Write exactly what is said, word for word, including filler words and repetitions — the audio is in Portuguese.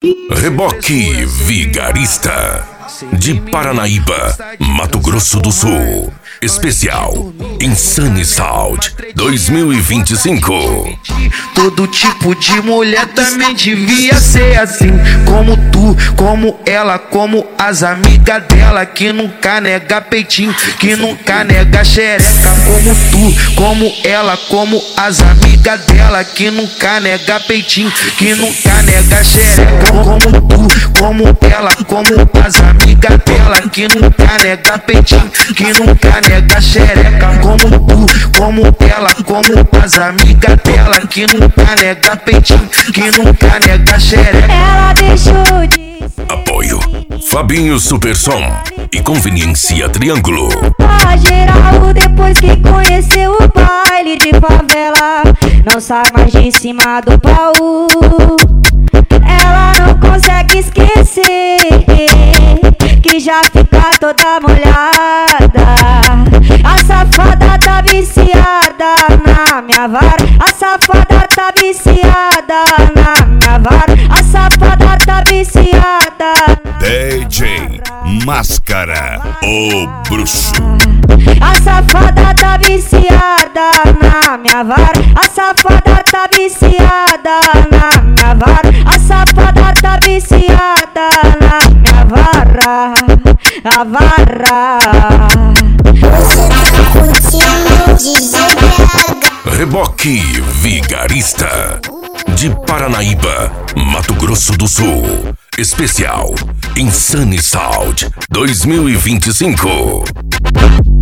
Reboque Vigarista, de Paranaíba, Mato Grosso do Sul. Especial Insane Sound dois mil e vinte e cinco. Todo tipo de mulher também devia ser assim, como tu, como ela, como as amigas dela, que nunca nega peitinho, que nunca nega xereca. Como tu, como ela, como as amigas dela, que nunca nega peitinho, que nunca nega xereca. Como tu, como ela, como as amigas dela, que nunca nega peitinho, que nunca nega xereca. Como tu, como ela, como as amigas dela, que nunca nega peitinho, que nunca nega xereca. Ela deixou de Apoio Fabinho Supersom e Conveniência Triângulo. a geral depois que conheceu o baile de favela, não sai mais de cima do baú. Ela não consegue esquecer que já fica toda molhada. A safada tá viciada na minha vara, a safada tá viciada na minha vara, a safada tá viciada na D J Máscara, o bruxo. A safada tá viciada na minha vara, a safada tá viciada na minha vara, a safada tá viciada na minha vara, a vara. Você tá curtindo D J Braga. Reboque Vigarista, de Paranaíba, Mato Grosso do Sul. Especial Insane Sound dois mil e vinte e cinco.